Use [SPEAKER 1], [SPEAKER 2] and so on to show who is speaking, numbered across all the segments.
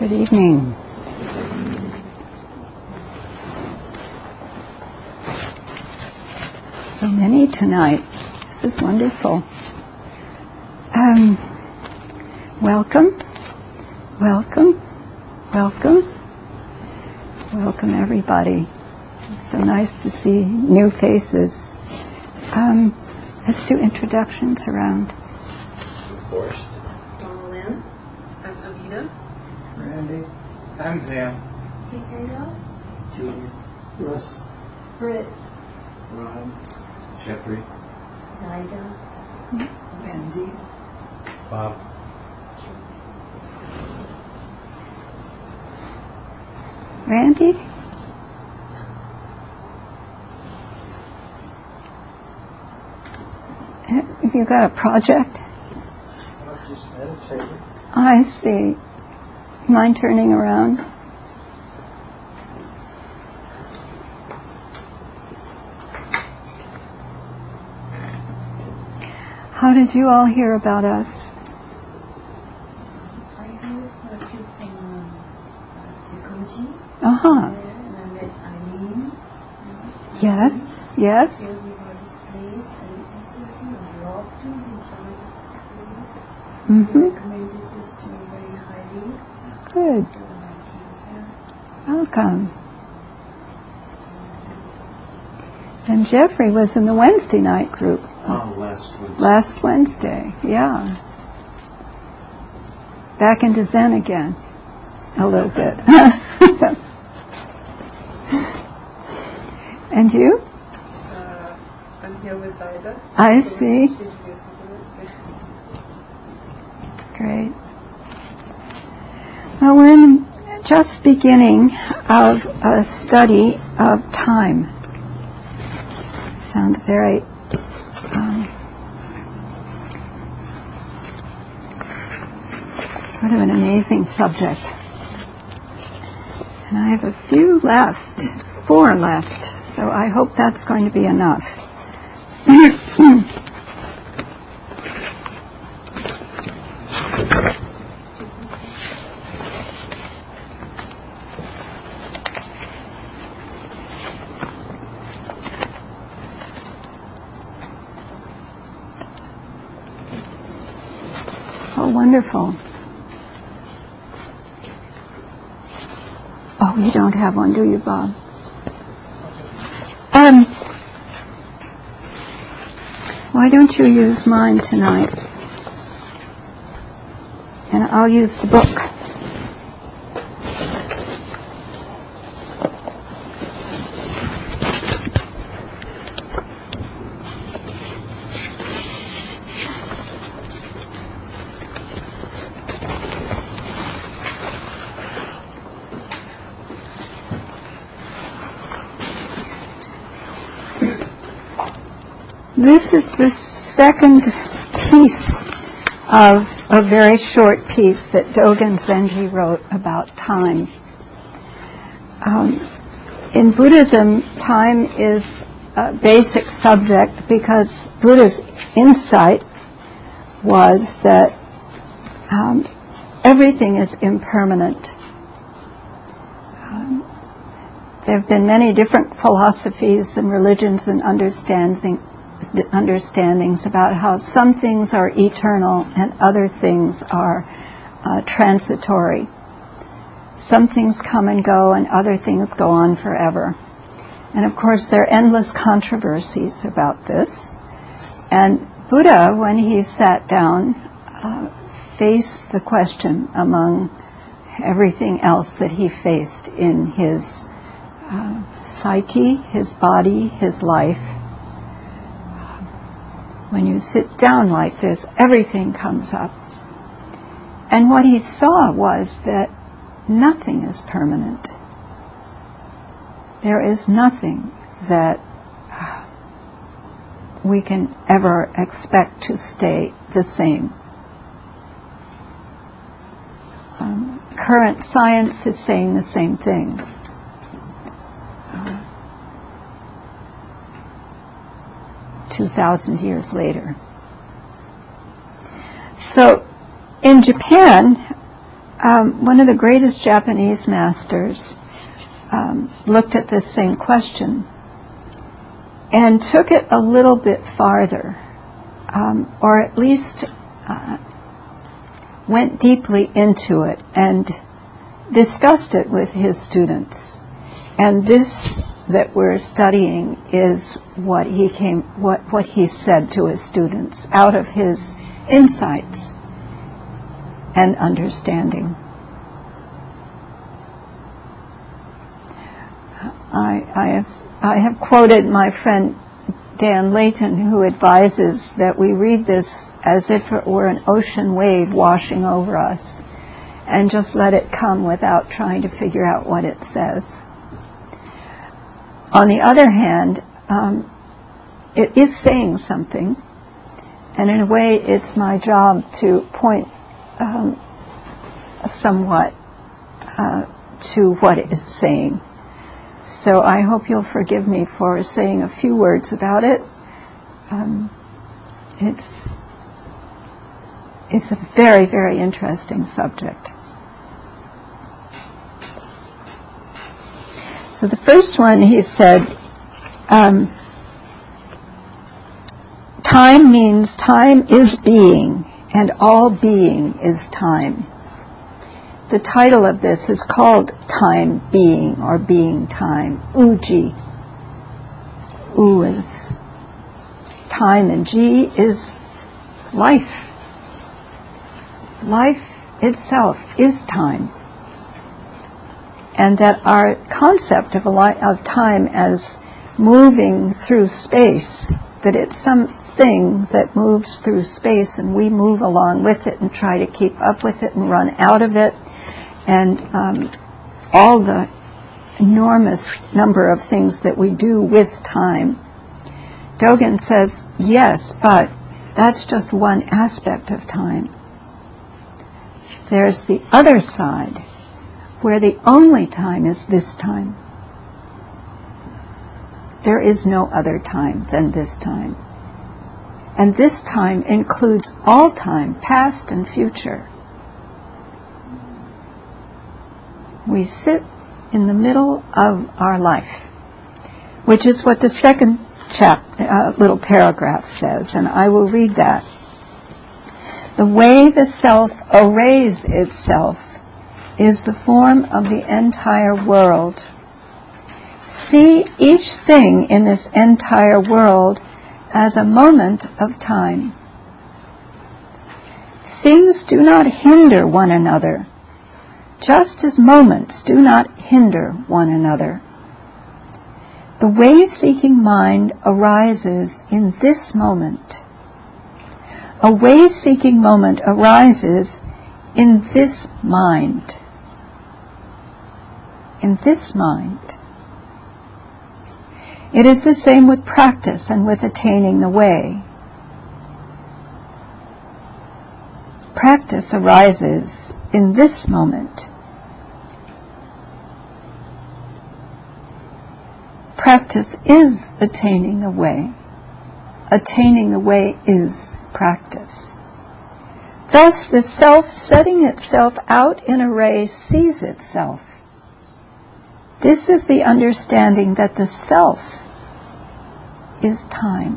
[SPEAKER 1] Good evening. So many tonight. This is wonderful. Welcome, welcome, welcome, welcome everybody. It's so nice to see new faces. Let's do introductions around.
[SPEAKER 2] Forrest.
[SPEAKER 3] Lynn. I'm Avita.
[SPEAKER 2] Randy. I'm Sam.
[SPEAKER 3] Isabel.
[SPEAKER 2] Julia. Russ.
[SPEAKER 3] Britt.
[SPEAKER 2] Ron. Jeffrey.
[SPEAKER 3] Zyda.
[SPEAKER 4] Randy.
[SPEAKER 2] Bob.
[SPEAKER 1] Randy? Have you got a project?
[SPEAKER 4] I'm just meditating.
[SPEAKER 1] I see. Mind turning around? How did you all hear about us?
[SPEAKER 3] I heard a few from Jacoji.
[SPEAKER 1] Uh-huh.
[SPEAKER 3] And I met Eileen.
[SPEAKER 1] Yes, yes.
[SPEAKER 3] Told me about this place. And also I think Rob too is enjoying the place. He
[SPEAKER 1] Mm-hmm.
[SPEAKER 3] recommended this to me very highly.
[SPEAKER 1] Good.
[SPEAKER 3] So I came here.
[SPEAKER 1] Welcome. And Jeffrey was in the Wednesday night group.
[SPEAKER 2] Last Wednesday.
[SPEAKER 1] Last Wednesday, yeah. Back into Zen again, a little bit. And you?
[SPEAKER 5] I'm here with Zyda.
[SPEAKER 1] I see. Great. Well, we're in just beginning of a study of time. Sounds very sort of an amazing subject. And I have a few left, 4 left, so I hope that's going to be enough. Oh, wonderful. Oh, you don't have one, do you, Bob? Why don't you use mine tonight? And I'll use the book. This is the second piece of a very short piece that Dogen Zenji wrote about time. In Buddhism, time is a basic subject because Buddha's insight was that everything is impermanent. There have been many different philosophies and religions and understandings about how some things are eternal and other things are transitory. Some things come and go and other things go on forever. And of course there are endless controversies about this. And Buddha, when he sat down, faced the question among everything else that he faced in his psyche, his body, his life. When you sit down like this, everything comes up. And what he saw was that nothing is permanent. There is nothing that we can ever expect to stay the same. Current science is saying the same thing. 2,000 years later. So in Japan, one of the greatest Japanese masters looked at this same question and took it a little bit farther, or at least went deeply into it and discussed it with his students. And this that we're studying is what he said to his students out of his insights and understanding. I have quoted my friend Dan Layton, who advises that we read this as if it were an ocean wave washing over us and just let it come without trying to figure out what it says. On the other hand, it is saying something, and in a way it's my job to point somewhat to what it is saying. So I hope you'll forgive me for saying a few words about it. It's a very, very interesting subject. So the first one, he said, time means time is being, and all being is time. The title of this is called Time Being, or Being Time. Uji. U is time, and Ji is life. Life itself is time. And that our concept of time as moving through space, that it's something that moves through space and we move along with it and try to keep up with it and run out of it, and all the enormous number of things that we do with time. Dogen says, yes, but that's just one aspect of time. There's the other side, where the only time is this time. There is no other time than this time. And this time includes all time, past and future. We sit in the middle of our life, which is what the second little paragraph says, and I will read that. The way the self arrays itself is the form of the entire world. See each thing in this entire world as a moment of time. Things do not hinder one another, just as moments do not hinder one another. The way-seeking mind arises in this moment. A way-seeking moment arises in this mind. In this mind. It is the same with practice and with attaining the way. Practice arises in this moment. Practice is attaining the way. Attaining the way is practice. Thus, the self setting itself out in array sees itself. This is the understanding that the self is time.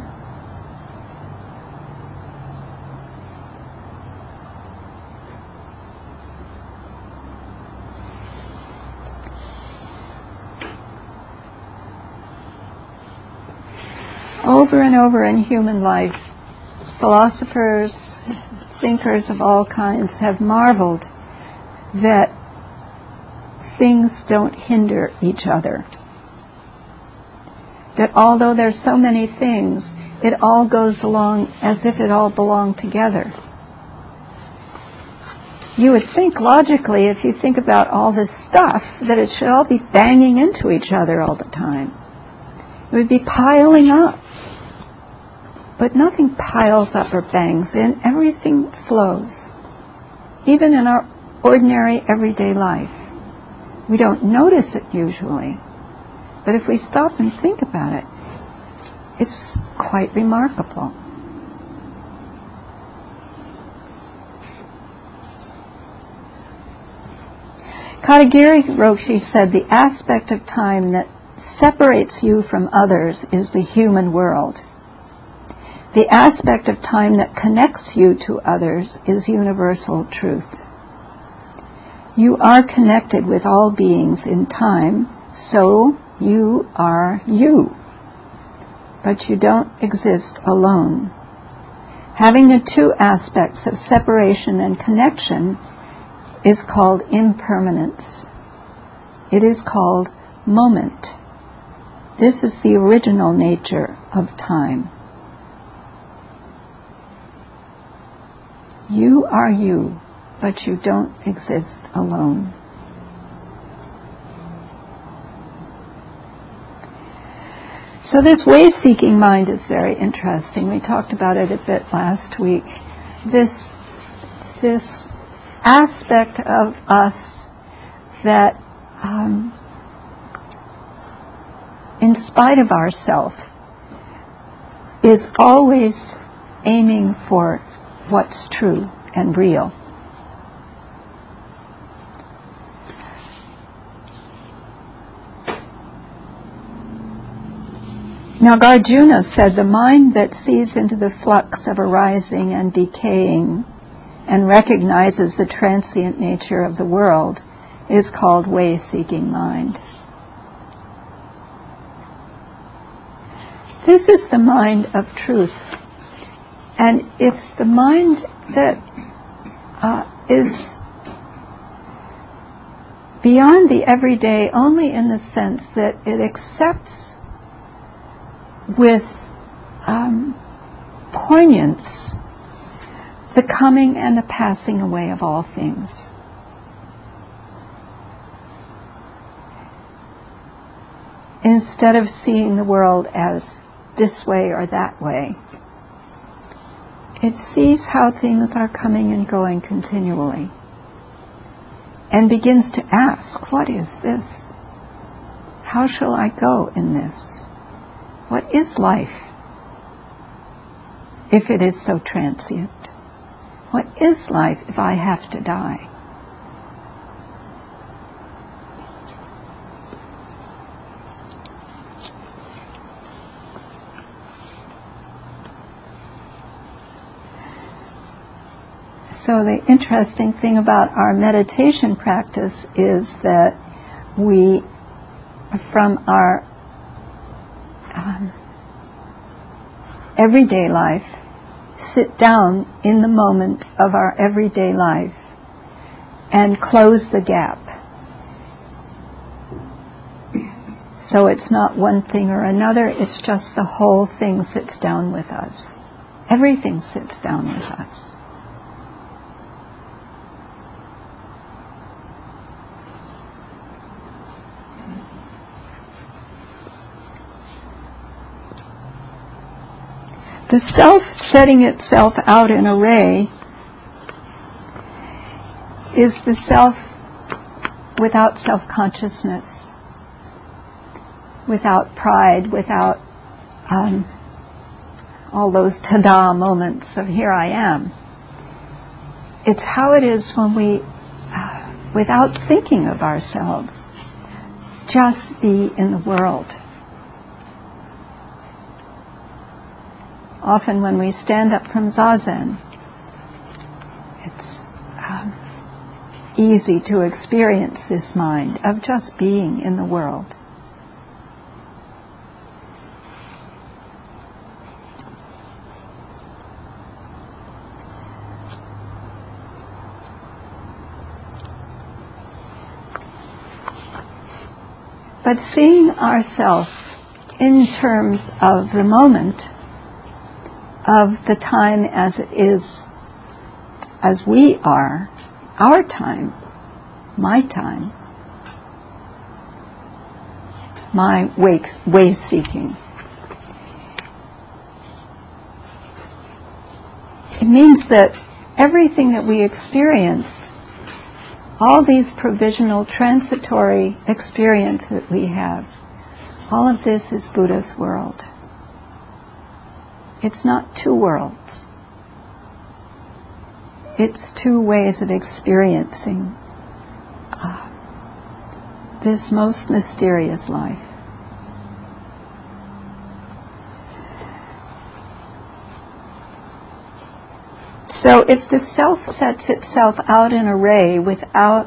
[SPEAKER 1] Over and over in human life, philosophers, thinkers of all kinds have marveled that things don't hinder each other. That although there's so many things, it all goes along as if it all belonged together. You would think logically, if you think about all this stuff, that it should all be banging into each other all the time. It would be piling up. But nothing piles up or bangs in. Everything flows. Even in our ordinary everyday life. We don't notice it usually. But if we stop and think about it, it's quite remarkable. Katagiri Roshi said the aspect of time that separates you from others is the human world. The aspect of time that connects you to others is universal truth. You are connected with all beings in time, so you are you. But you don't exist alone. Having the two aspects of separation and connection is called impermanence. It is called moment. This is the original nature of time. You are you, but you don't exist alone. So this way-seeking mind is very interesting. We talked about it a bit last week. This aspect of us that, in spite of ourself, is always aiming for what's true and real. Nagarjuna said the mind that sees into the flux of arising and decaying and recognizes the transient nature of the world is called way-seeking mind. This is the mind of truth, and it's the mind that is beyond the everyday only in the sense that it accepts with poignance the coming and the passing away of all things. Instead of seeing the world as this way or that way, it sees how things are coming and going continually and begins to ask, what is this? How shall I go in this? What is life if it is so transient? What is life if I have to die? So the interesting thing about our meditation practice is that we, from our everyday life, sit down in the moment of our everyday life and close the gap. So it's not one thing or another, it's just the whole thing sits down with us. Everything sits down with us. The self setting itself out in array is the self without self-consciousness, without pride, without all those ta-da moments of here I am. It's how it is when we, without thinking of ourselves, just be in the world. Often when we stand up from Zazen, it's easy to experience this mind of just being in the world. But seeing ourselves in terms of the moment, of the time as it is, as we are, our time, my way seeking. It means that everything that we experience, all these provisional, transitory experience that we have, all of this is Buddha's world. It's not two worlds. It's two ways of experiencing this most mysterious life. So if the self sets itself out in array without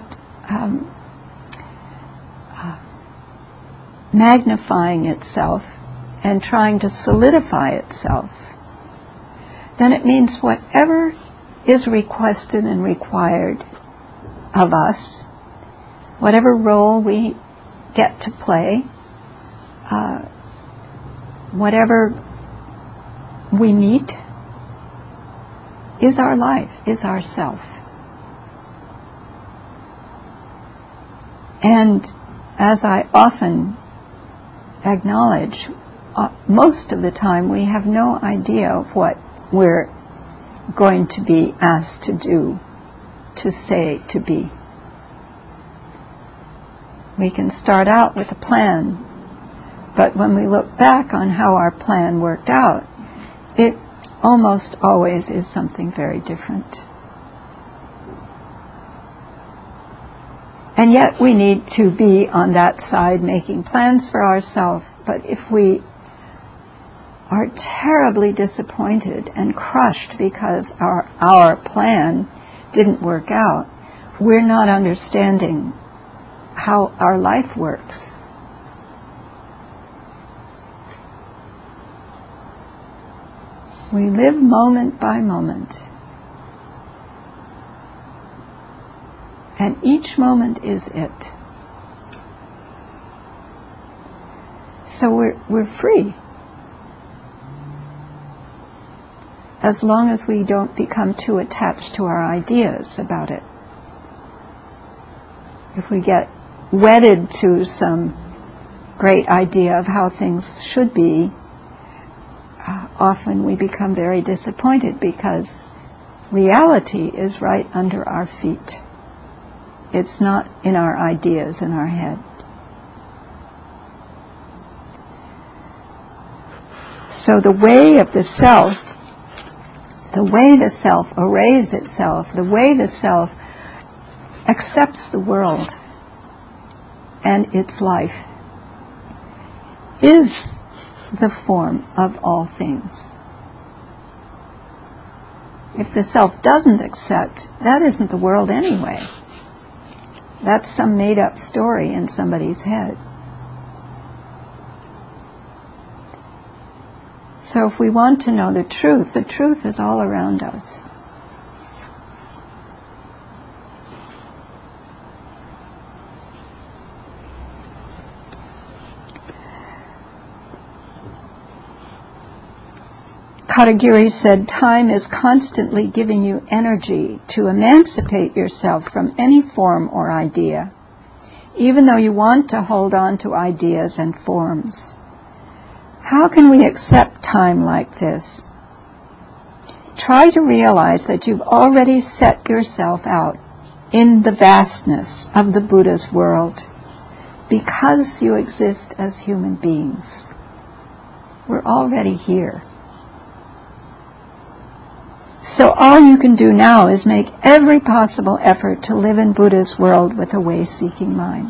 [SPEAKER 1] magnifying itself and trying to solidify itself, then it means whatever is requested and required of us, whatever role we get to play, whatever we meet, is our life, is our self. And as I often acknowledge, most of the time we have no idea of what we're going to be asked to do, to say, to be. We can start out with a plan, but when we look back on how our plan worked out, it almost always is something very different. And yet we need to be on that side making plans for ourselves, but if we are terribly disappointed and crushed because our plan didn't work out, we're not understanding how our life works. We live moment by moment. And each moment is it. So we're free. As long as we don't become too attached to our ideas about it. If we get wedded to some great idea of how things should be, often we become very disappointed because reality is right under our feet. It's not in our ideas in our head. So the way of the self, the way the self arrays itself, the way the self accepts the world and its life, is the form of all things. If the self doesn't accept, that isn't the world anyway. That's some made-up story in somebody's head. So if we want to know the truth is all around us. Katagiri said, time is constantly giving you energy to emancipate yourself from any form or idea, even though you want to hold on to ideas and forms. How can we accept time like this? Try to realize that you've already set yourself out in the vastness of the Buddha's world because you exist as human beings. We're already here. So all you can do now is make every possible effort to live in Buddha's world with a way-seeking mind.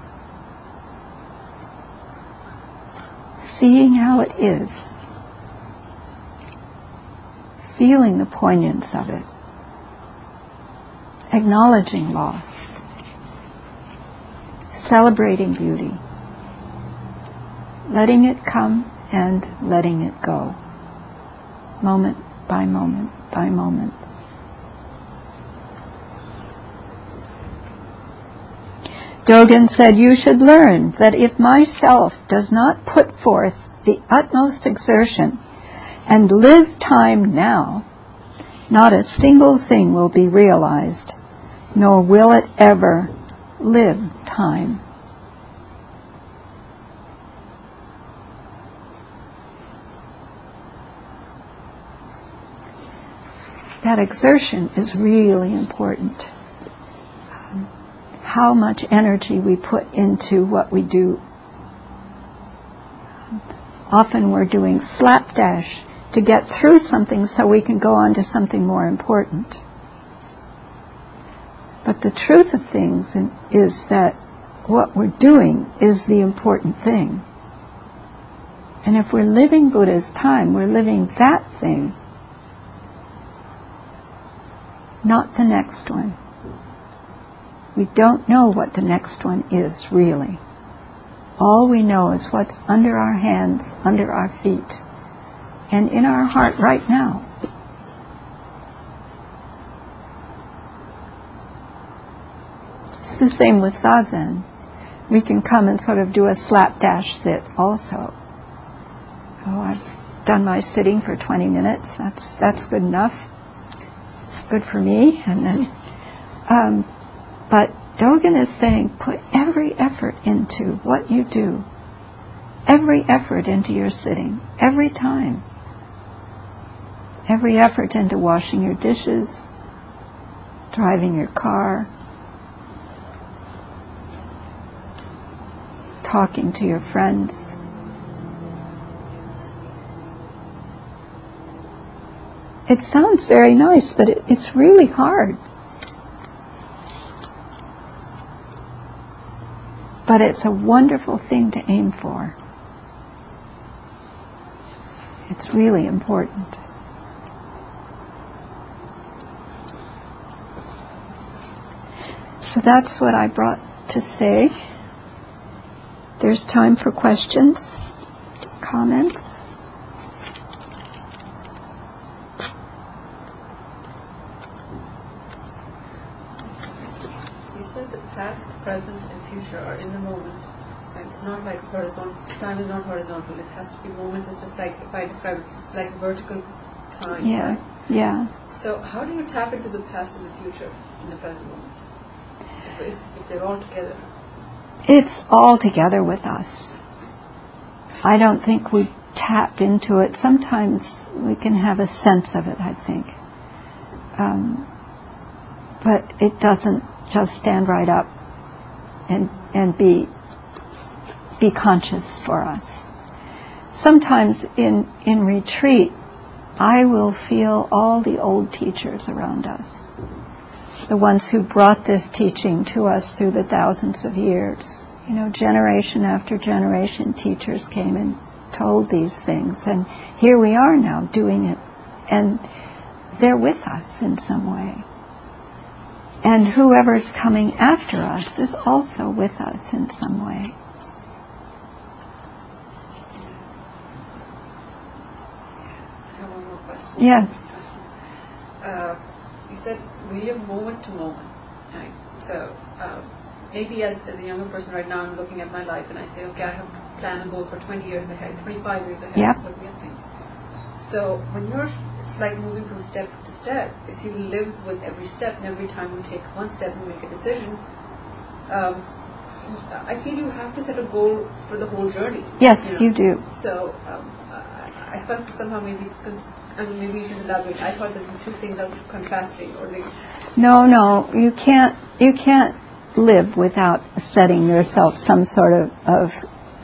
[SPEAKER 1] Seeing how it is. Feeling the poignance of it. Acknowledging loss. Celebrating beauty. Letting it come and letting it go. Moment by moment by moment. Dogen said, you should learn that if myself does not put forth the utmost exertion and live time now, not a single thing will be realized, nor will it ever live time. That exertion is really important. How much energy we put into what we do. Often we're doing slapdash to get through something so we can go on to something more important. But the truth of things is that what we're doing is the important thing. And if we're living Buddha's time, we're living that thing, not the next one. We don't know what the next one is, really. All we know is what's under our hands, under our feet, and in our heart right now. It's the same with Zazen. We can come and sort of do a slapdash sit also. Oh, I've done my sitting for 20 minutes. That's good enough. Good for me. And then, but Dogen is saying, put every effort into what you do. Every effort into your sitting. Every time. Every effort into washing your dishes, driving your car, talking to your friends. It sounds very nice, but it's really hard. But it's a wonderful thing to aim for. It's really important. So that's what I brought to say. There's time for questions, comments.
[SPEAKER 5] You said the past, present, and future are in the moment. So it's not like horizontal. Time is not horizontal. It has to be moment. It's just like, if I describe it, it's like vertical time.
[SPEAKER 1] Yeah,
[SPEAKER 5] right?
[SPEAKER 1] yeah.
[SPEAKER 5] So how do you tap into the past and the future in the present moment? If they're all together?
[SPEAKER 1] It's all together with us. I don't think we tap into it. Sometimes we can have a sense of it, I think. But it doesn't just stand right up and be conscious for us. Sometimes in retreat, I will feel all the old teachers around us, the ones who brought this teaching to us through the thousands of years. You know, generation after generation, teachers came and told these things, and here we are now doing it, and they're with us in some way. And whoever's coming after us is also with us in some way.
[SPEAKER 5] I have one more question.
[SPEAKER 1] Yes.
[SPEAKER 5] You said we live moment to moment. Right? So maybe as a younger person right now, I'm looking at my life and I say, okay, I have to plan a goal for 20 years ahead, 25 years ahead.
[SPEAKER 1] Yep.
[SPEAKER 5] What we are thinking. So when it's like moving from step to step. If you live with every step, and every time you take one step and make a decision, I feel you have to set a goal for the whole journey.
[SPEAKER 1] Yes, you do.
[SPEAKER 5] So I felt that somehow maybe maybe you should elaborate. I thought that the two things are contrasting, or they.
[SPEAKER 1] No, you can't live without setting yourself some sort of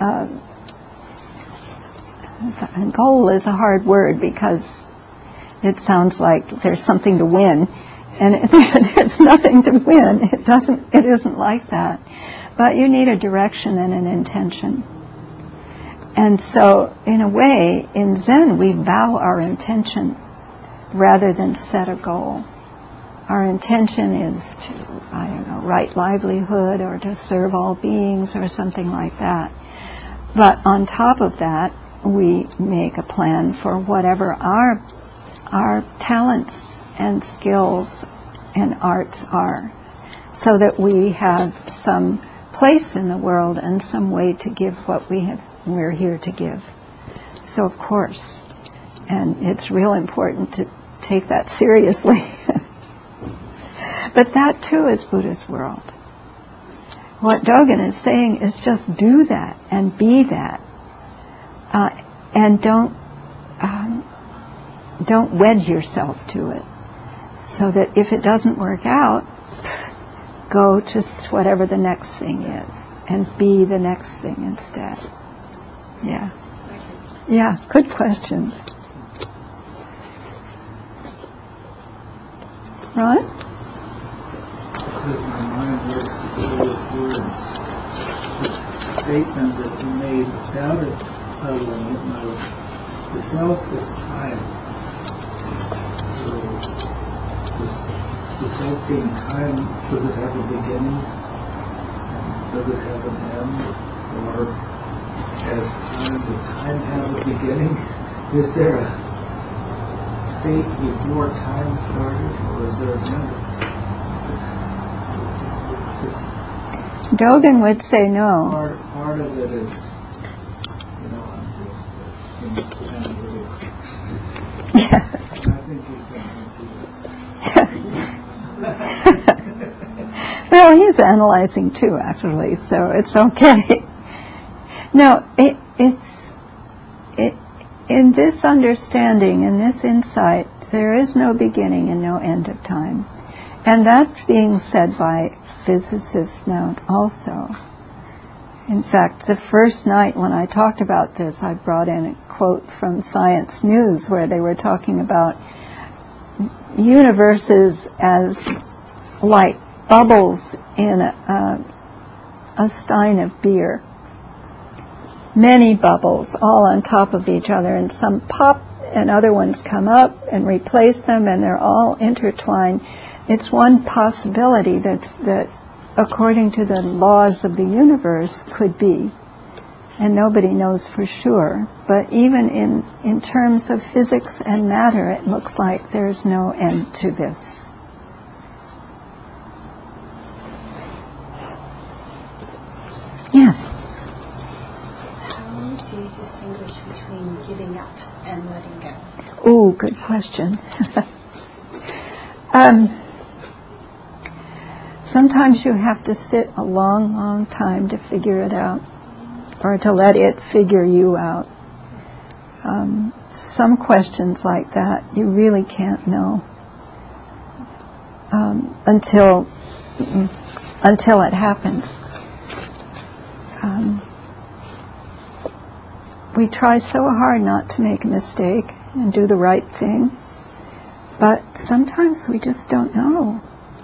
[SPEAKER 1] goal is a hard word because it sounds like there's something to win, and there's nothing to win. It isn't like that. But you need a direction and an intention. And so, in a way, in Zen, we vow our intention rather than set a goal. Our intention is to, right livelihood or to serve all beings or something like that. But on top of that, we make a plan for whatever our talents and skills and arts are, so that we have some place in the world and some way to give what we're here to give. So of course, and it's real important to take that seriously. But that too is Buddha's world. What Dogen is saying is just do that and be that. And don't wedge yourself to it. So that if it doesn't work out, go to whatever the next thing is and be the next thing instead. Yeah.
[SPEAKER 5] Thank you.
[SPEAKER 1] Yeah, good questions. Ron?
[SPEAKER 4] Because my mind works with words.
[SPEAKER 6] statement that you made about it, the self is time. So, the self being time, does it have a beginning? Does it have an end? Or does time have a beginning? Is there a state before time started, or is there an end?
[SPEAKER 1] Dogen would say no.
[SPEAKER 6] Part of it is,
[SPEAKER 1] Yes.
[SPEAKER 6] I think he's something to
[SPEAKER 1] Well, he's analyzing too, actually, so it's okay. No, it's in this understanding, in this insight, there is no beginning and no end of time. And that's being said by physicists now also. In fact, the first night when I talked about this, I brought in a quote from Science News where they were talking about universes as like bubbles in a stein of beer. Many bubbles all on top of each other, and some pop and other ones come up and replace them, and they're all intertwined. It's one possibility that according to the laws of the universe could be, and nobody knows for sure. But even in terms of physics and matter, it looks like there's no end to this. Yes?
[SPEAKER 3] How do you distinguish between giving up and letting go?
[SPEAKER 1] Oh, good question. Sometimes you have to sit a long, long time to figure it out, or to let it figure you out. Some questions like that you really can't know until it happens. We try so hard not to make a mistake and do the right thing, but sometimes we just don't know.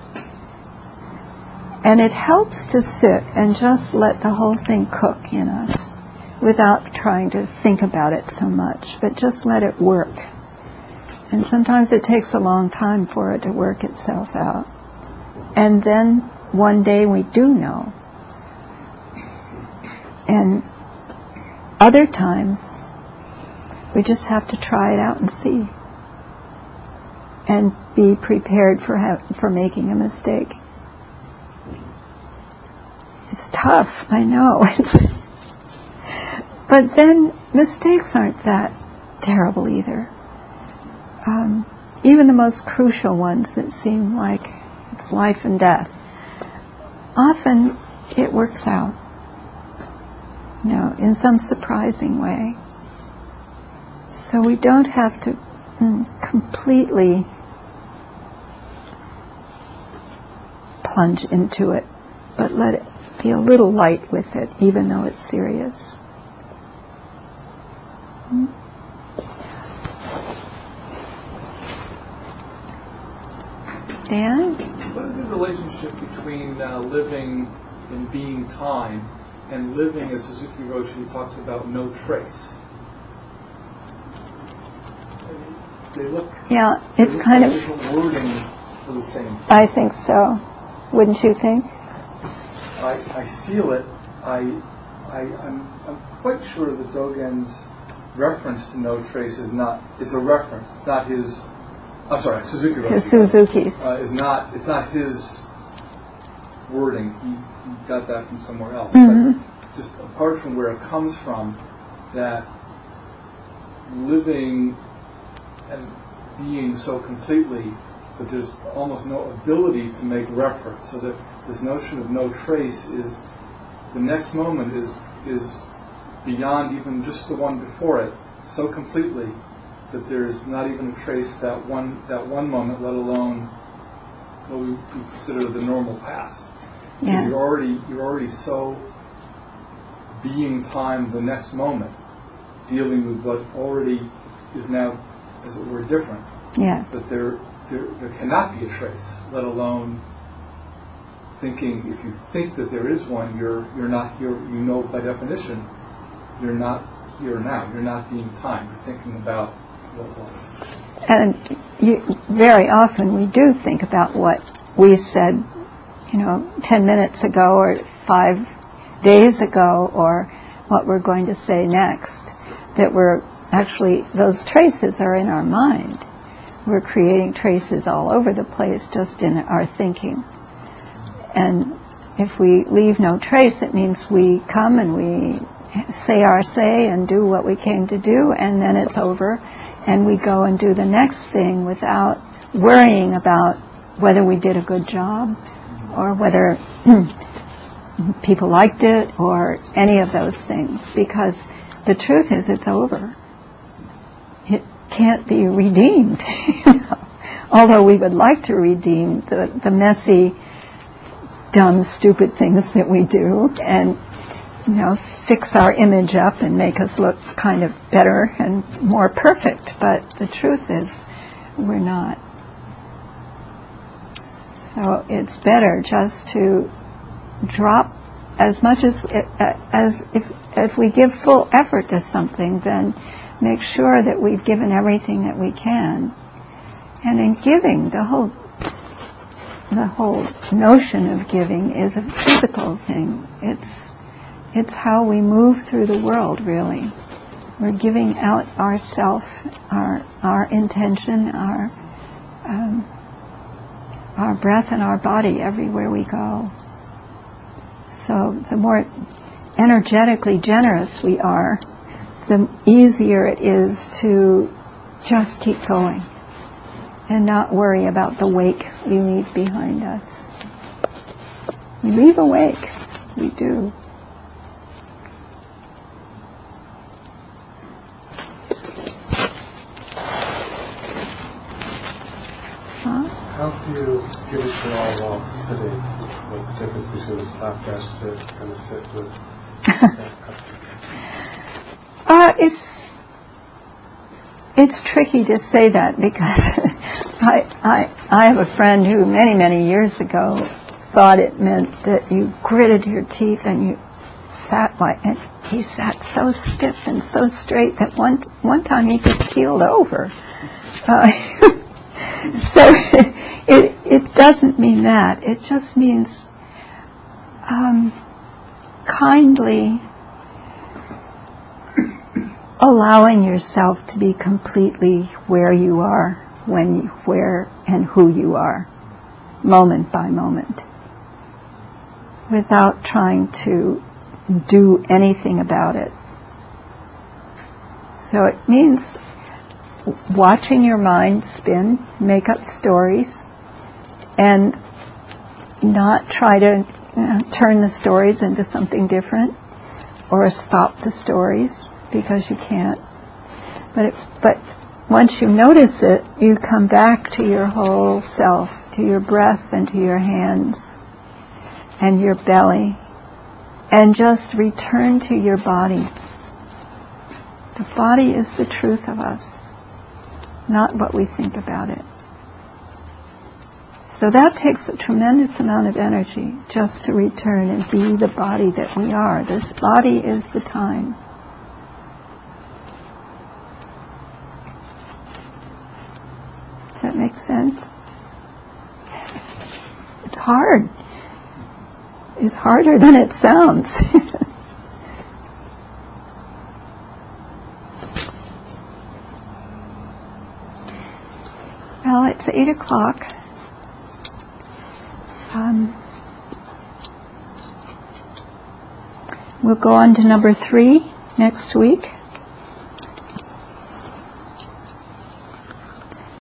[SPEAKER 1] And it helps to sit and just let the whole thing cook in us without trying to think about it so much, but just let it work. And sometimes it takes a long time for it to work itself out. And then one day we do know. And other times we just have to try it out and see. And be prepared for making a mistake. It's tough, I know. But then mistakes aren't that terrible either. Even the most crucial ones that seem like it's life and death, often it works out, in some surprising way. So we don't have to completely plunge into it, but let it be a little light with it, even though it's serious. Dan?
[SPEAKER 7] What is the relationship between living and being time and living, as Suzuki Roshi talks about, no trace? They look...
[SPEAKER 1] Yeah, it's kind of...
[SPEAKER 7] different wording for the same thing.
[SPEAKER 1] I think so. Wouldn't you think?
[SPEAKER 7] I feel it. I'm quite sure that Dogen's reference to no trace is not... It's a reference. It's not his... I'm sorry, Suzuki Roshi.
[SPEAKER 1] Suzuki's.
[SPEAKER 7] It's not his wording. He got that from somewhere else.
[SPEAKER 1] Mm-hmm.
[SPEAKER 7] But just apart from where it comes from, that living and being so completely that there's almost no ability to make reference. So that this notion of no trace is, the next moment is beyond even just the one before it, so completely that there's not even a trace that one moment, let alone what we consider the normal past.
[SPEAKER 1] Yeah.
[SPEAKER 7] You're already so being time the next moment, dealing with what already is now, as it were, different.
[SPEAKER 1] Yes.
[SPEAKER 7] That there cannot be a trace, let alone thinking, if you think that there is one, you're not here. You know, by definition, you're not here now. You're not being time. You're thinking about what was.
[SPEAKER 1] And very often we do think about what we said, 10 minutes ago or 5 days ago, or what we're going to say next. That we're actually, those traces are in our mind. We're creating traces all over the place just in our thinking. And if we leave no trace, it means we come and we say our say and do what we came to do, and then it's over, and we go and do the next thing without worrying about whether we did a good job or whether people liked it or any of those things, because the truth is it's over. It can't be redeemed. Although we would like to redeem the messy, dumb, stupid things that we do, and fix our image up and make us look kind of better and more perfect. But the truth is, we're not. So it's better just to drop as much as if we give full effort to something, then make sure that we've given everything that we can. And in giving, the whole notion of giving is a physical thing. It's how we move through the world, really. We're giving out ourself, our intention, our breath and our body everywhere we go. So the more energetically generous we are, the easier it is to just keep going and not worry about the wake we leave behind us. We leave a wake. We do.
[SPEAKER 8] How do you give it your all while sitting? What's the difference between a slapdash sit and a sit with?
[SPEAKER 1] It's tricky to say that, because I have a friend who many years ago thought it meant that you gritted your teeth and you sat and he sat so stiff and so straight that one time he just keeled over. So it doesn't mean that. It just means kindly allowing yourself to be completely where you are, where and who you are, moment by moment, without trying to do anything about it. So it means watching your mind spin, make up stories, and not try to turn the stories into something different or stop the stories, because you can't. But once you notice it, you come back to your whole self, to your breath and to your hands and your belly, and just return to your body. The body is the truth of us, not what we think about it. So that takes a tremendous amount of energy, just to return and be the body that we are. This body is the time. Does that make sense? It's hard. It's harder than it sounds. Well, it's 8:00. We'll go on to number 3 next week.